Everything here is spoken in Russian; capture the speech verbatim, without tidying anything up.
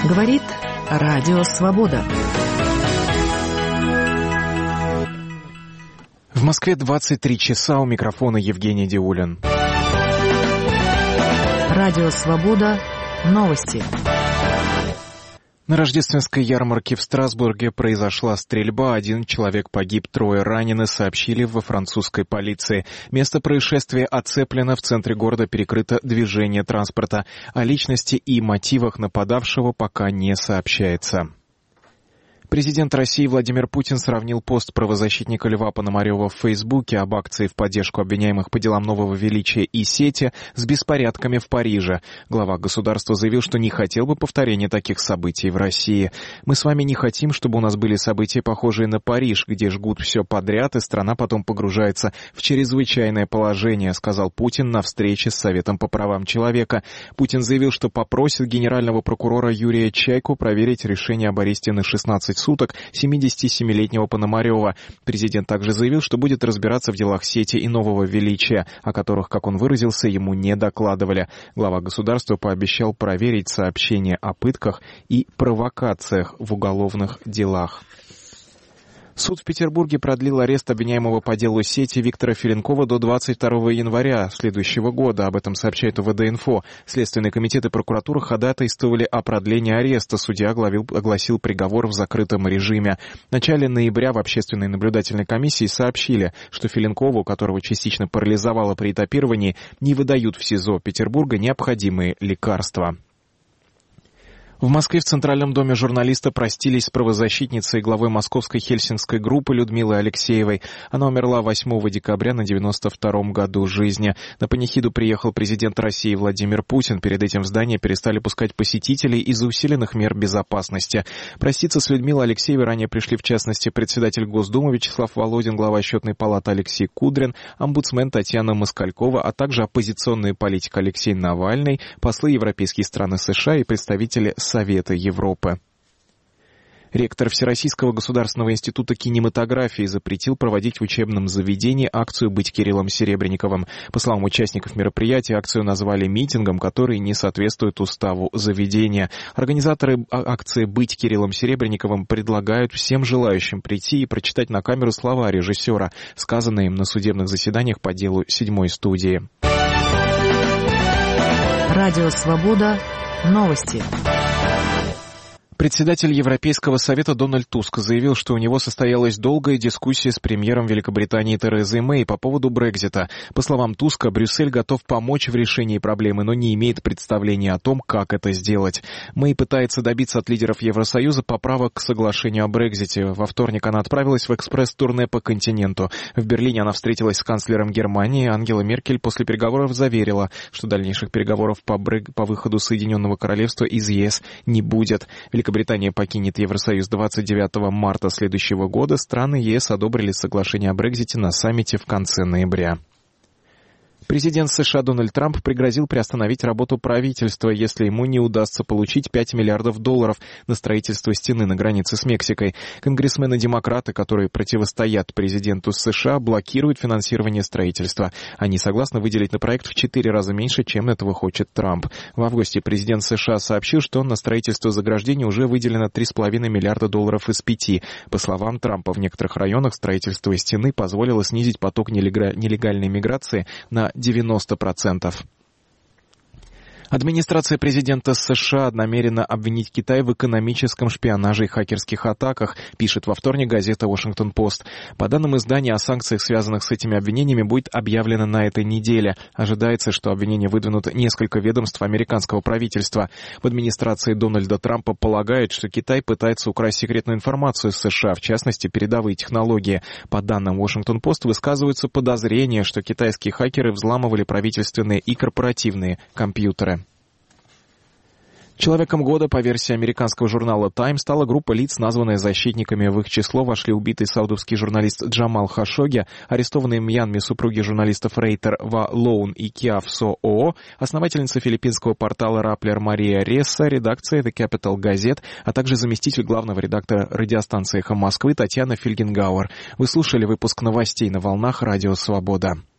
Говорит Радио Свобода. В Москве двадцать три часа, у микрофона Евгений Диулин. Радио Свобода. Новости. На рождественской ярмарке в Страсбурге произошла стрельба. Один человек погиб, трое ранены, сообщили во французской полиции. Место происшествия оцеплено, в центре города перекрыто движение транспорта. О личности и мотивах нападавшего пока не сообщается. Президент России Владимир Путин сравнил пост правозащитника Льва Пономарева в Фейсбуке об акции в поддержку обвиняемых по делам нового величия и сети с беспорядками в Париже. Глава государства заявил, что не хотел бы повторения таких событий в России. «Мы с вами не хотим, чтобы у нас были события, похожие на Париж, где жгут все подряд, и страна потом погружается в чрезвычайное положение», сказал Путин на встрече с Советом по правам человека. Путин заявил, что попросит генерального прокурора Юрия Чайку проверить решение об аресте на шестнадцать суток семидесятисемилетнего Пономарева. Президент также заявил, что будет разбираться в делах сети и нового величия, о которых, как он выразился, ему не докладывали. Глава государства пообещал проверить сообщения о пытках и провокациях в уголовных делах. Суд в Петербурге продлил арест обвиняемого по делу сети Виктора Филенкова до двадцать второго января следующего года. Об этом сообщает УВД-инфо. Следственный комитет и прокуратура ходатайствовали о продлении ареста. Судья оглавил, огласил приговор в закрытом режиме. В начале ноября в общественной наблюдательной комиссии сообщили, что Филенкову, которого частично парализовало при этапировании, не выдают в СИЗО Петербурга необходимые лекарства. В Москве в Центральном доме журналиста простились с правозащитницей и главой московской хельсинкской группы Людмилой Алексеевой. Она умерла восьмого декабря на девяносто втором году жизни. На панихиду приехал президент России Владимир Путин. Перед этим в здание перестали пускать посетителей из-за усиленных мер безопасности. Проститься с Людмилой Алексеевой ранее пришли, в частности, председатель Госдумы Вячеслав Володин, глава Счетной палаты Алексей Кудрин, омбудсмен Татьяна Москалькова, а также оппозиционный политик Алексей Навальный, послы европейских стран и США и представители Совета Европы. Ректор Всероссийского государственного института кинематографии запретил проводить в учебном заведении акцию «Быть Кириллом Серебренниковым». По словам участников мероприятия, акцию назвали митингом, который не соответствует уставу заведения. Организаторы акции «Быть Кириллом Серебренниковым» предлагают всем желающим прийти и прочитать на камеру слова режиссера, сказанные им на судебных заседаниях по делу седьмой студии. Радио «Свобода». Новости. Председатель Европейского совета Дональд Туск заявил, что у него состоялась долгая дискуссия с премьером Великобритании Терезой Мэй по поводу Брексита. По словам Туска, Брюссель готов помочь в решении проблемы, но не имеет представления о том, как это сделать. Мэй пытается добиться от лидеров Евросоюза поправок к соглашению о Брексите. Во вторник она отправилась в экспресс-турне по континенту. В Берлине она встретилась с канцлером Германии. Ангела Меркель после переговоров заверила, что дальнейших переговоров по, Брек... по выходу Соединенного Королевства из ЕС не будет. Великобритания покинет Евросоюз двадцать девятого марта следующего года. Страны ЕС одобрили соглашение о Брексите на саммите в конце ноября. Президент США Дональд Трамп пригрозил приостановить работу правительства, если ему не удастся получить пять миллиардов долларов на строительство стены на границе с Мексикой. Конгрессмены-демократы, которые противостоят президенту США, блокируют финансирование строительства. Они согласны выделить на проект в четыре раза меньше, чем этого хочет Трамп. В августе президент США сообщил, что на строительство заграждений уже выделено три с половиной миллиарда долларов из пяти. По словам Трампа, в некоторых районах строительство стены позволило снизить поток нелегальной миграции на девяносто процентов. Администрация президента США намерена обвинить Китай в экономическом шпионаже и хакерских атаках, пишет во вторник газета «Вашингтон-Пост». По данным издания, о санкциях, связанных с этими обвинениями, будет объявлено на этой неделе. Ожидается, что обвинения выдвинут несколько ведомств американского правительства. В администрации Дональда Трампа полагают, что Китай пытается украсть секретную информацию из США, в частности, передовые технологии. По данным «Вашингтон-Пост» высказываются подозрения, что китайские хакеры взламывали правительственные и корпоративные компьютеры. Человеком года по версии американского журнала Time стала группа лиц, названная защитниками. В их число вошли убитый саудовский журналист Джамал Хашогги, арестованные в Мьянме супруги журналистов Рейтер Ва Лоун и Киав Со Оо, основательница филиппинского портала Rappler Мария Ресса, редакция The Capital Gazette, а также заместитель главного редактора радиостанции «Эхо Москвы» Татьяна Фельгенгауэр. Вы слушали выпуск новостей на волнах Радио Свобода.